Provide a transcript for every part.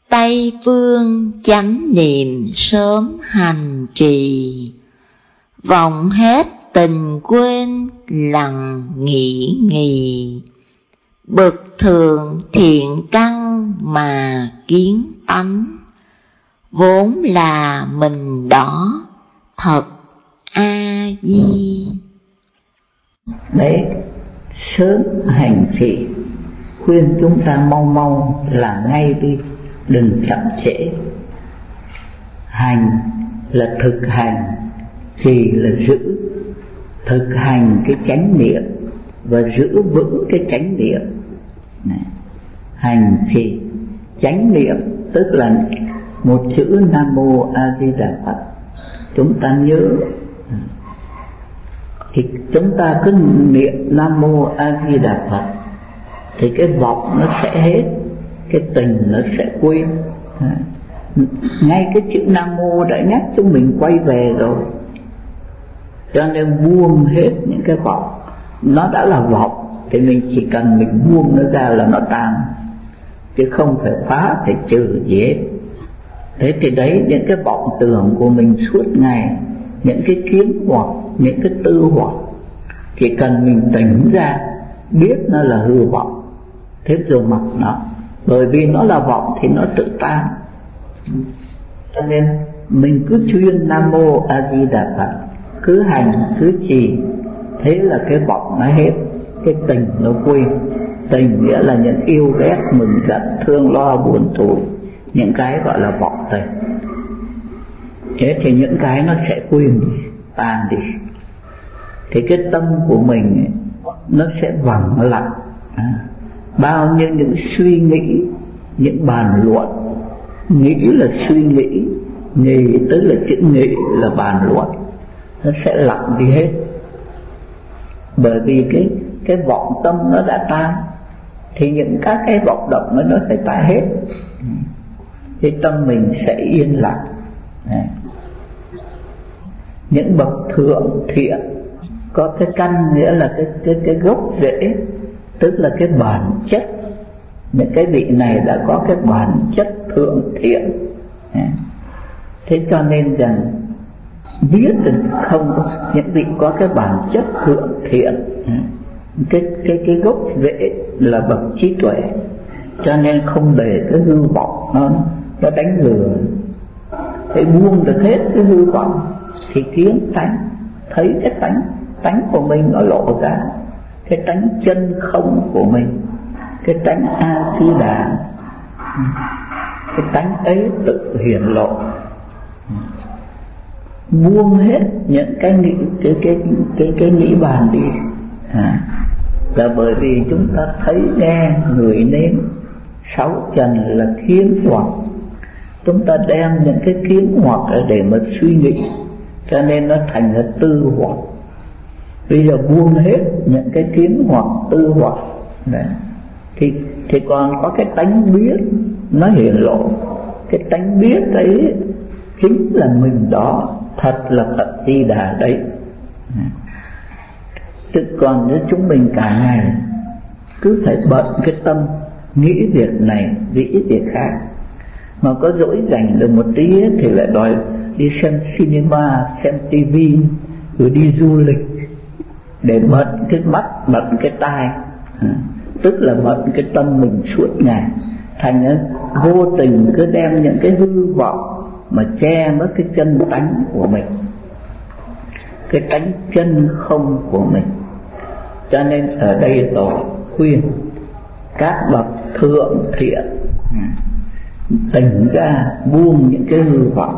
Tây phương chánh niệm sớm hành trì, vọng hết tình quên lặng nghĩ nghì. Bậc thượng thiện căn mà kiến tánh, vốn là mình đó thật A Di. Đấy, sớm hành trì, khuyên chúng ta mau mau làm ngay đi, đừng chậm trễ. Hành là thực hành, trì là giữ. Thực hành cái chánh niệm và giữ vững cái chánh niệm. Hành trì chánh niệm tức là một chữ Nam Mô A Di Đà Phật. Chúng ta nhớ thì chúng ta cứ niệm Nam Mô A Di Đà Phật thì cái vọng nó sẽ hết, cái tình nó sẽ quên. Ngay cái chữ Nam Mô đã nhắc chúng mình quay về rồi. Cho nên buông hết những cái vọng. Nó đã là vọng thì mình chỉ cần mình buông nó ra là nó tan, chứ không phải phá, phải trừ gì hết. Thế thì đấy, những cái vọng tưởng của mình suốt ngày, những cái kiến hoặc, những cái tư hoặc, chỉ cần mình tỉnh ra, biết nó là hư vọng, thế rồi mặc nó. Bởi vì nó là vọng thì nó tự tan. Cho nên mình cứ chuyên Nam Mô A Di Đà Phật, cứ hành, cứ trì, thế là cái vọng nó hết, cái tình nó quên. Tình nghĩa là những yêu ghét, mừng giận, thương lo, buồn tủi, những cái gọi là vọng tình. Thế thì những cái nó sẽ quên đi, tan đi. Thì cái tâm của mình ấy, nó sẽ vắng lặng. Bao nhiêu những suy nghĩ, những bàn luận. Nghĩ là suy nghĩ, nghĩ tức là chữ nghĩ là bàn luận, nó sẽ lặng đi hết. Bởi vì cái vọng tâm nó đã tan, thì những các cái vọng động nó phải tan hết, thì tâm mình sẽ yên lặng. Những bậc thượng thiện có cái căn, nghĩa là cái gốc rễ, tức là cái bản chất. Những cái vị này đã có cái bản chất thượng thiện. Thế cho nên rằng biết được không, những vị có cái bản chất thượng thiện, cái gốc rễ là bậc trí tuệ, cho nên không để cái hư vọng nó đánh lừa. Thế buông được hết cái hư vọng thì kiến tánh, thấy cái tánh của mình nó lộ ra, cái tánh chân không của mình, cái tánh A Di Đà, cái tánh ấy tự hiển lộ. Buông hết những cái nghĩ, cái nghĩ bàn đi. Là bởi vì chúng ta thấy nghe người nếm, sáu trần là kiến hoặc, chúng ta đem những cái kiến hoặc để mà suy nghĩ, cho nên nó thành là tư hoặc. Bây giờ buông hết những cái kiến hoặc, tư hoặc đấy, thì còn có cái tánh biết nó hiển lộ. Cái tánh biết ấy chính là mình đó, thật là Phật Di Đà đấy. Chứ còn nếu chúng mình cả ngày cứ phải bận cái tâm nghĩ việc này, nghĩ việc khác, mà có dỗi dành được một tí thì lại đòi đi xem cinema, xem tivi, rồi đi du lịch, để bận cái mắt, bận cái tai, tức là bận cái tâm mình suốt ngày. Thành vô tình cứ đem những cái hư vọng mà che mất cái chân tánh của mình, cái tánh chân không của mình. Cho nên ở đây tôi khuyên các bậc thượng thiện tỉnh ra, buông những cái hư vọng.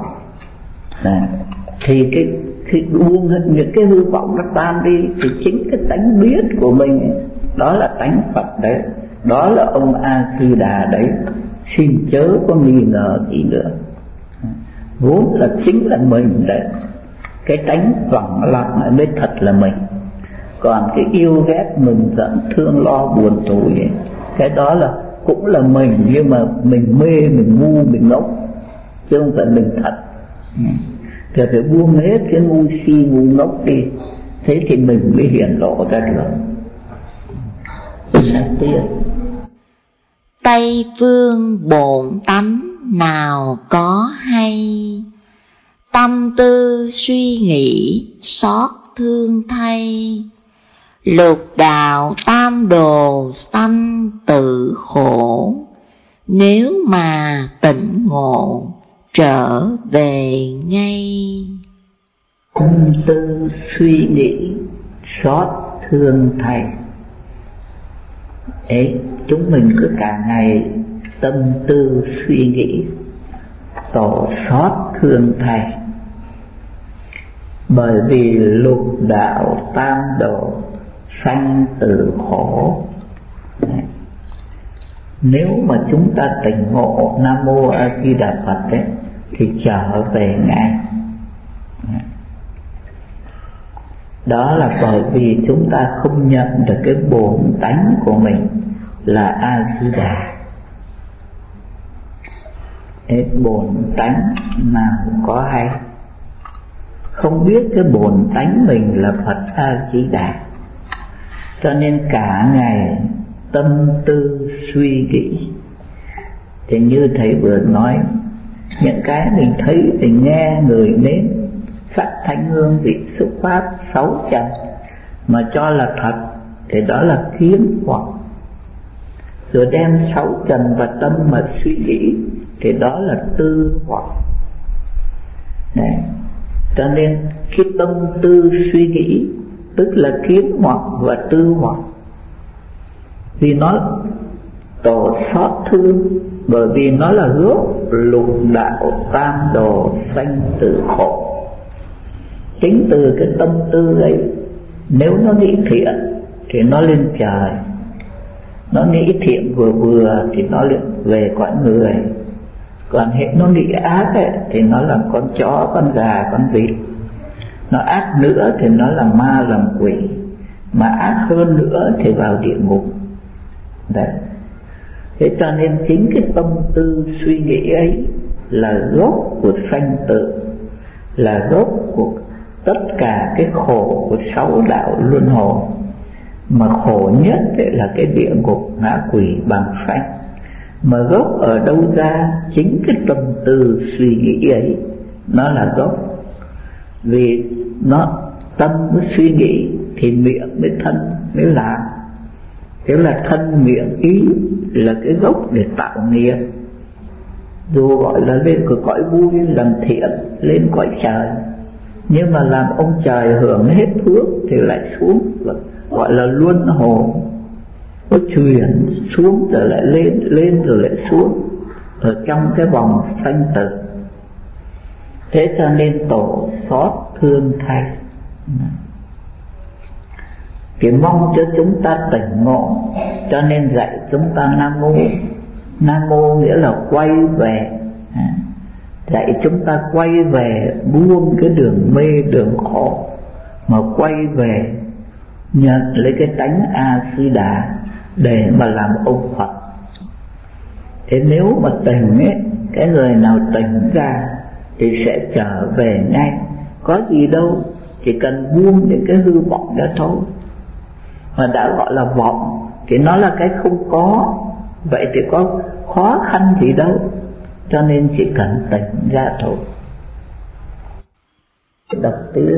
Thì khi buông những cái hư vọng nó tan đi, thì chính cái tánh biết của mình, đó là tánh Phật đấy, đó là ông A Di Đà đấy. Xin chớ có nghi ngờ gì nữa, vốn là chính là mình đấy. Cái tánh vắng lặng mới thật là mình. Còn cái yêu ghét, mừng giận, thương lo, buồn tủi ấy, cái đó là cũng là mình, nhưng mà mình mê, mình ngu, mình ngốc, chứ không phải mình thật. Thì phải buông hết cái ngu si, ngu ngốc đi, thế thì mình mới hiển lộ ra được. Tây phương bổn tánh nào có hay, tâm tư suy nghĩ xót thương thay. Lục đạo tam đồ sanh tự khổ, nếu mà tỉnh ngộ trở về ngay. Tâm tư suy nghĩ xót thương thay. Ấy, chúng mình cứ cả ngày tâm tư suy nghĩ tổ xót thương thay. Bởi vì lục đạo tam đồ sanh tử khổ. Nếu mà chúng ta tỉnh ngộ Nam Mô A Di Đà Phật ấy, thì trở về ngay. Đó là bởi vì chúng ta không nhận được cái bổn tánh của mình là A Di Đà. Cái bổn tánh nào có hay, không biết cái bổn tánh mình là Phật A Di Đà, cho nên cả ngày tâm tư suy nghĩ. Thì như thầy vừa nói, những cái mình thấy, mình nghe, người nếm, sắc thanh hương vị xúc pháp sáu trần mà cho là thật thì đó là kiến hoặc. Rồi đem sáu trần và tâm mà suy nghĩ thì đó là tư hoặc. Đấy. Cho nên khi tâm tư suy nghĩ tức là kiến hoặc và tư hoặc. Vì nó tổ xót thương, bởi vì nó là gốc lục đạo tam đồ sanh tử khổ. Chính từ cái tâm tư ấy, nếu nó nghĩ thiện thì nó lên trời, nó nghĩ thiện vừa vừa thì nó lên về cõi người. Còn hiện nó nghĩ ác ấy, thì nó là con chó, con gà, con vịt. Nó ác nữa thì nó là ma, làm quỷ. Mà ác hơn nữa thì vào địa ngục. Đấy. Thế cho nên chính cái tâm tư suy nghĩ ấy là gốc của sanh tử, là gốc của tất cả cái khổ của sáu đạo luân hồi. Mà khổ nhất ấy là cái địa ngục, ngã quỷ, bằng sanh. Mà gốc ở đâu ra? Chính cái tâm tư suy nghĩ ấy nó là gốc. Vì nó tâm mới suy nghĩ thì miệng mới thân mới làm. Thế là thân miệng ý là cái gốc để tạo nghiệp. Dù gọi là lên cõi vui, làm thiện, lên cõi trời, nhưng mà làm ông trời hưởng hết phước thì lại xuống, gọi là luân hồi. Nó chuyển xuống rồi lại lên, lên rồi lại xuống, ở trong cái vòng sanh tử. Thế cho nên tổ xót thương thay. Chỉ mong cho chúng ta tỉnh ngộ, cho nên dạy chúng ta Nam Mô. Nam Mô nghĩa là quay về, dạy chúng ta quay về, buông cái đường mê đường khổ mà quay về nhận lấy cái tánh A Di Đà để mà làm ông Phật. Thế nếu mà tỉnh ấy, cái người nào tỉnh ra thì sẽ trở về ngay. Có gì đâu, chỉ cần buông những cái hư vọng đó thôi. Mà đã gọi là vọng thì nó là cái không có, vậy thì có khó khăn gì đâu. Cho nên chỉ cần tỉnh ra thôi. Đọc tiếp.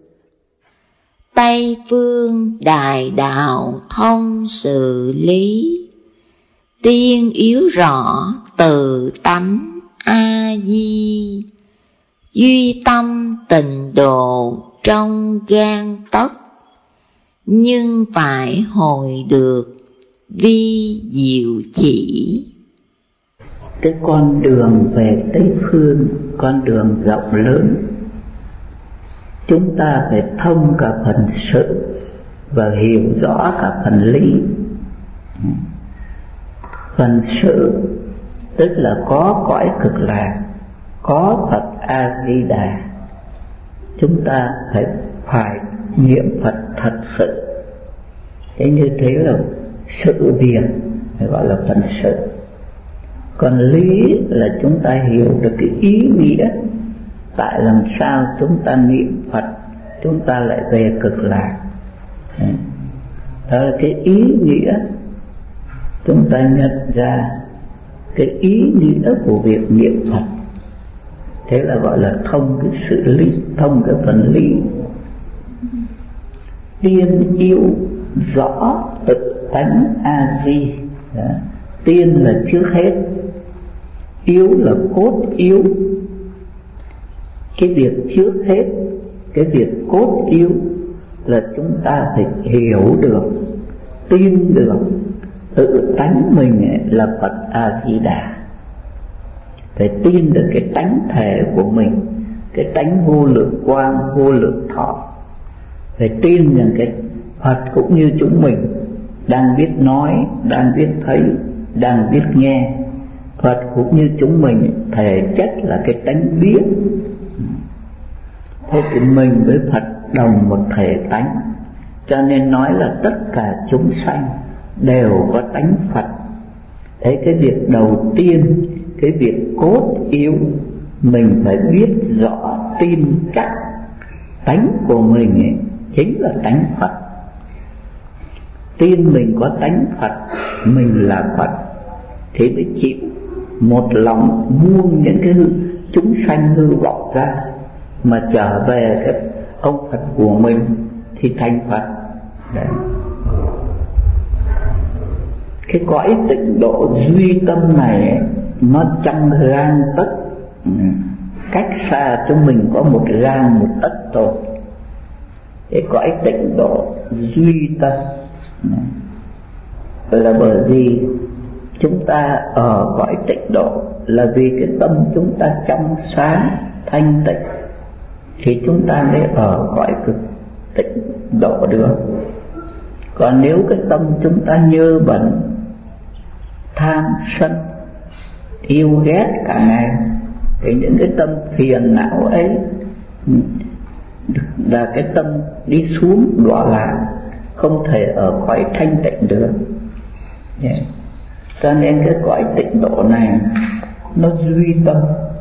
Tây phương đại đạo thông sự lý, tiên yếu rõ từ tánh A Di. Duy tâm tình độ trong gan tấc, nhưng phải hồi được vi diệu chỉ. Cái con đường về Tây phương, con đường rộng lớn, chúng ta phải thông cả phần sự và hiểu rõ cả phần lý. Phần sự tức là có cõi cực lạc, có Phật A Di Đà. Chúng ta phải niệm Phật thật sự. Thế như thế là sự việc, phải gọi là phần sự. Còn lý là chúng ta hiểu được cái ý nghĩa, tại làm sao chúng ta niệm Phật chúng ta lại về cực lạc. Đó là cái ý nghĩa. chúng ta nhận ra cái ý nghĩa của việc niệm Phật. Thế là gọi là thông cái sự lý, thông cái phần lý. Tiên yêu rõ tự tánh A Di. Tiên là trước hết, yếu là cốt yếu. Cái việc trước hết, cái việc cốt yếu là chúng ta phải hiểu được, tin được tự tánh mình là Phật A Di Đà. Phải tin được cái tánh thể của mình, cái tánh vô lượng quang, vô lượng thọ. Phải tin rằng cái Phật cũng như chúng mình, đang biết nói, đang biết thấy, đang biết nghe. Phật cũng như chúng mình, thể chất là cái tánh biết. Thế thì mình với Phật đồng một thể tánh, cho nên nói là tất cả chúng sanh đều có tánh Phật. Thế cái việc đầu tiên, cái việc cốt yếu, mình phải biết rõ, tin chắc tánh của mình ấy, chính là tánh Phật. Tin mình có tánh Phật, mình là Phật, thì mới chịu một lòng buông những cái chúng sanh hư vọng ra, mà trở về cái ông Phật của mình thì thành Phật. Đấy. Cái cõi tịnh độ duy tâm này ấy, nó trong gang tấc, cách xa chúng mình có một gang một tấc thôi. Cái cõi tịnh độ duy tâm là bởi vì chúng ta ở cõi tịnh độ là vì cái tâm chúng ta trong sáng thanh tịnh, thì chúng ta mới ở cõi cực tịnh độ được. Còn nếu cái tâm chúng ta nhơ bẩn, tham sân, yêu ghét cả ngày, thì những cái tâm phiền não ấy là cái tâm đi xuống đọa lạc, không thể ở cõi thanh tịnh được. Cho nên cái cõi tịnh độ này nó duy tâm.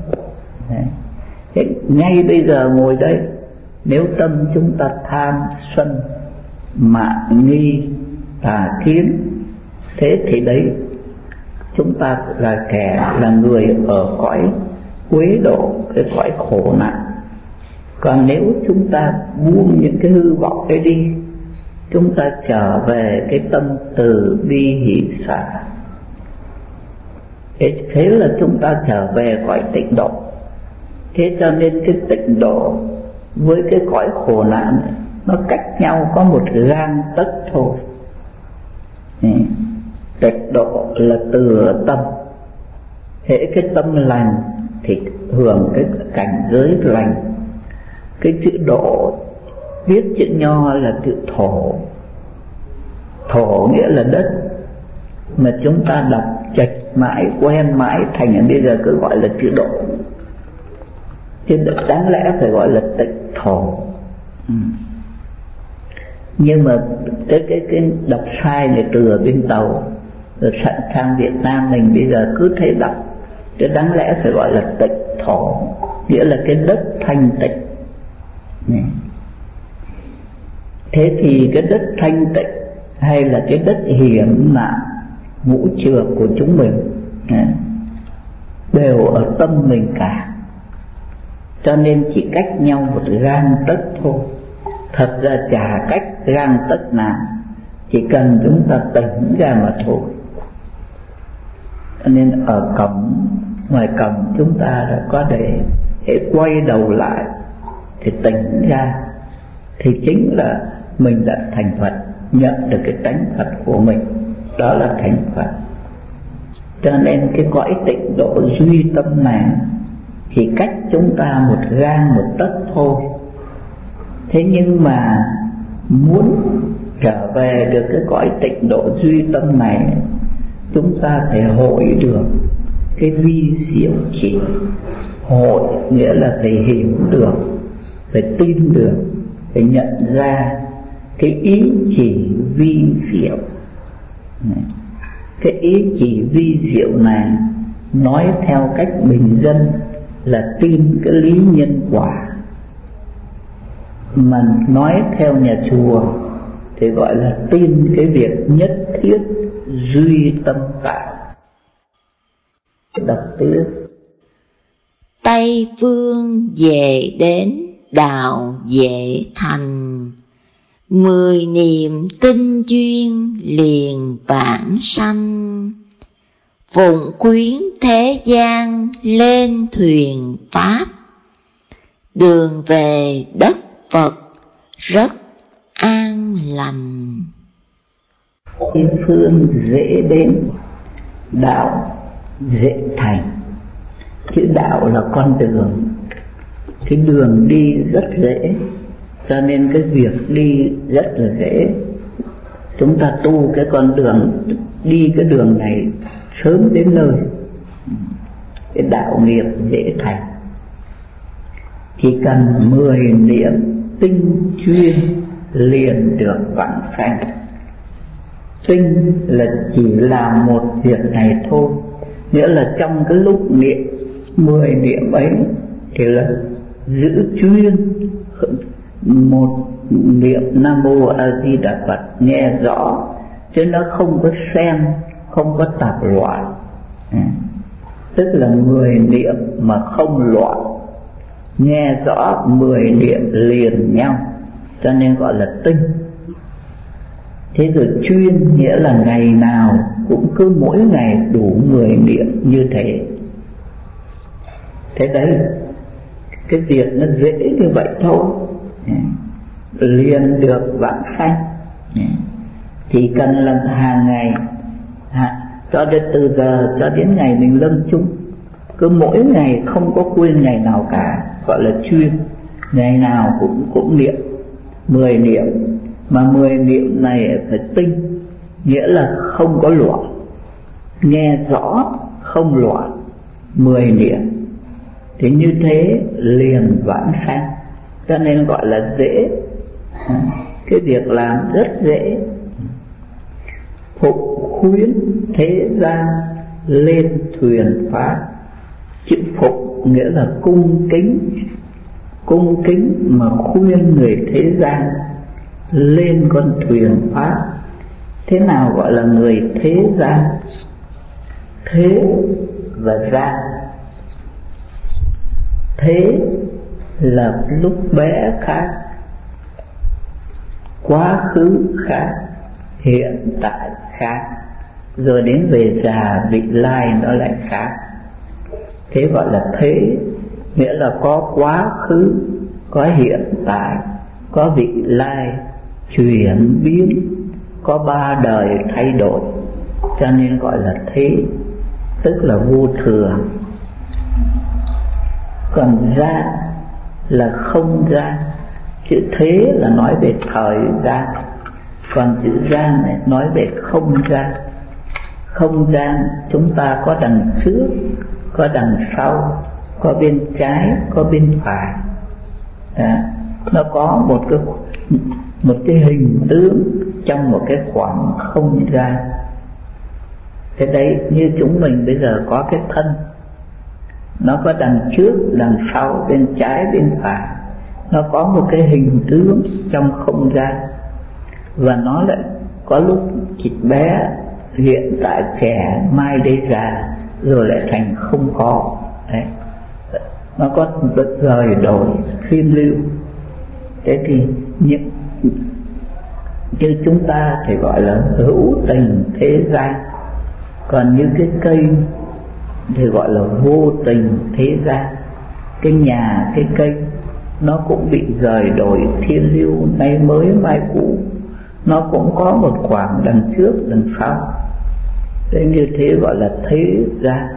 Ngay bây giờ ngồi đây, nếu tâm chúng ta tham sân, mạn nghi, tà kiến, thế thì đấy chúng ta là kẻ, là người ở cõi quế độ, cái cõi khổ nạn. Còn nếu chúng ta buông những cái hư vọng ấy đi, chúng ta trở về cái tâm từ bi hỷ xả, thế là chúng ta trở về cõi tịnh độ. Thế cho nên cái tịnh độ với cái cõi khổ nạn này, nó cách nhau có một gang tấc thôi. Tịnh độ là từ tâm. Hễ cái tâm lành thì hưởng cái cảnh giới lành. Cái chữ độ, viết chữ nho là chữ thổ. Thổ nghĩa là đất, mà chúng ta đọc chạch mãi, quen mãi, thành bây giờ cứ gọi là chữ độ. Chứ đáng lẽ phải gọi là tịnh thổ. Nhưng mà cái đọc sai này từ ở bên Tàu rồi sang Việt Nam mình bây giờ cứ thấy đọc, chứ đáng lẽ phải gọi là tịnh thổ, nghĩa là cái đất thanh tịnh. Thế thì cái đất thanh tịnh hay là cái đất hiểm nạn ngũ trược của chúng mình đều ở tâm mình cả. Cho nên chỉ cách nhau một gang tấc thôi. Thật ra chả cách gang tấc nào, chỉ cần chúng ta tỉnh ra mà thôi. Cho nên ở cổng, ngoài cổng chúng ta đã có để quay đầu lại thì tỉnh ra, thì chính là mình đã thành Phật, nhận được cái tánh Phật của mình, đó là thành Phật. Cho nên cái cõi tịnh độ duy tâm này chỉ cách chúng ta một gang một tấc thôi. Thế nhưng mà muốn trở về được cái cõi tịnh độ duy tâm này, chúng ta phải hội được cái vi diệu chỉ. Hội nghĩa là phải hiểu được, phải tin được, phải nhận ra cái ý chỉ vi diệu. Cái ý chỉ vi diệu này nói theo cách bình dân là tin cái lý nhân quả, mà nói theo nhà chùa thì gọi là tin cái việc nhất thiết duy tâm tạo. Đọc tiếp. Tây phương về đến đạo vệ thành, 10 niệm tinh chuyên liền vãng sanh. Phụng khuyến thế gian lên thuyền Pháp, đường về đất Phật rất an lành. Tây phương dễ đến, đạo dễ thành. Chữ đạo là con đường, cái đường đi rất dễ, cho nên cái việc đi rất là dễ. Chúng ta tu cái con đường, đi cái đường này sớm đến nơi. Cái đạo nghiệp dễ thành. Chỉ cần 10 niệm tinh chuyên liền được vãng sanh. Tinh là chỉ làm một việc này thôi, nghĩa là trong cái lúc niệm 10 niệm ấy thì là giữ chuyên một niệm Nam Mô A Di Đà Phật nghe rõ, chứ nó không có xen, không có tạp loạn. Tức là 10 niệm mà không loạn, nghe rõ 10 niệm liền nhau, cho nên gọi là tinh. Thế rồi chuyên nghĩa là ngày nào cũng cứ mỗi ngày đủ 10 niệm như thế. Thế đấy, cái việc nó dễ như vậy thôi, liền được vãng sanh. Chỉ cần là hàng ngày, cho đến từ giờ cho đến ngày mình lâm chung, cứ mỗi ngày không có quên ngày nào cả, gọi là chuyên. Ngày nào cũng niệm 10 niệm, mà 10 niệm này phải tinh, nghĩa là không có loạn, nghe rõ không loạn, 10 niệm. Thì như thế liền vãng sanh, cho nên gọi là dễ. Cái việc làm rất dễ. Phục khuyến thế gian lên thuyền Pháp. Chữ phục nghĩa là cung kính, cung kính mà khuyên người thế gian lên con thuyền Pháp. Thế nào gọi là người thế gian? Thế và gian. Thế là lúc bé khác, quá khứ khác, hiện tại khác, rồi đến về già vị lai nó lại khác. Thế gọi là thế, nghĩa là có quá khứ, có hiện tại, có vị lai, chuyển biến, có 3 đời thay đổi, cho nên gọi là thế, tức là vô thường. Còn gian là không gian. Chữ thế là nói về thời gian, còn chữ gian này nói về không gian. Không gian chúng ta có đằng trước, có đằng sau, có bên trái, có bên phải. Nó có một cái hình tướng trong một cái khoảng không gian. Thế đấy, như chúng mình bây giờ có cái thân, nó có đằng trước, đằng sau, bên trái, bên phải. Nó có một cái hình tướng trong không gian, và nó lại có lúc chỉ bé, hiện tại trẻ, mai đây già, rồi lại thành không có. Đấy. Nó có bất rời đổi, phiên lưu. Thế thì như chúng ta thì gọi là hữu tình thế gian. Còn như cái cây thì gọi là vô tình thế gian. Cái nhà, cái cây nó cũng bị rời đổi thiên lưu, nay mới mai cũ. Nó cũng có một khoảng đằng trước, đằng sau. Thế như thế gọi là thế gian.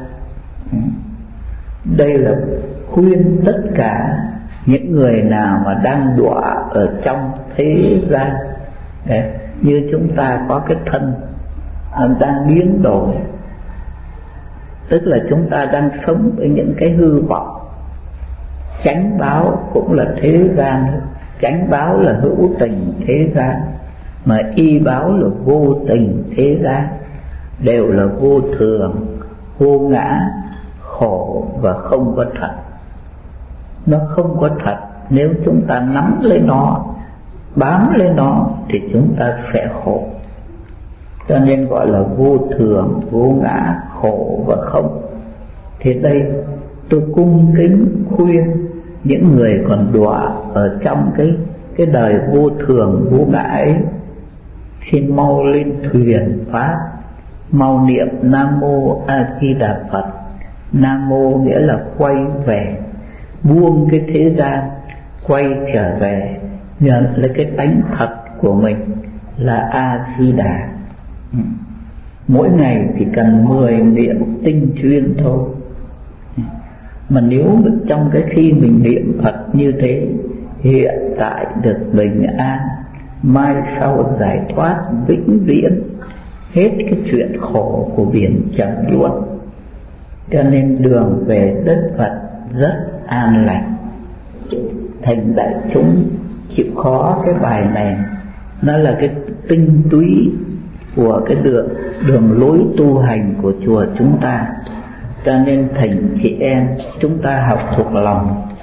Đây là khuyên tất cả những người nào mà đang đọa ở trong thế gian. Đấy, như chúng ta có cái thân đang biến đổi, tức là chúng ta đang sống với những cái hư vọng. Chánh báo cũng là thế gian, chánh báo là hữu tình thế gian, mà y báo là vô tình thế gian, đều là vô thường, vô ngã, khổ và không có thật. Nó không có thật, nếu chúng ta nắm lấy nó, bám lấy nó thì chúng ta sẽ khổ. cho nên gọi là vô thường, vô ngã, khổ và không. Thế đây tôi cung kính khuyên những người còn đọa ở trong cái đời vô thường vô ngã ấy, xin mau lên thuyền Pháp, mau niệm Nam Mô A Di Đà Phật. Nam Mô nghĩa là quay về, buông cái thế gian, quay trở về nhận lấy cái tánh thật của mình là A Di Đà. Mỗi ngày chỉ cần 10 niệm tinh chuyên thôi. Mà nếu trong cái khi mình niệm Phật như thế, hiện tại được bình an, mai sau giải thoát vĩnh viễn, hết cái chuyện khổ của biển trầm luôn. Cho nên đường về đất Phật rất an lành. Thành đại chúng chịu khó cái bài này, nó là cái tinh túy của cái đường lối tu hành của chùa chúng ta. Cho nên thành chị em chúng ta học thuộc lòng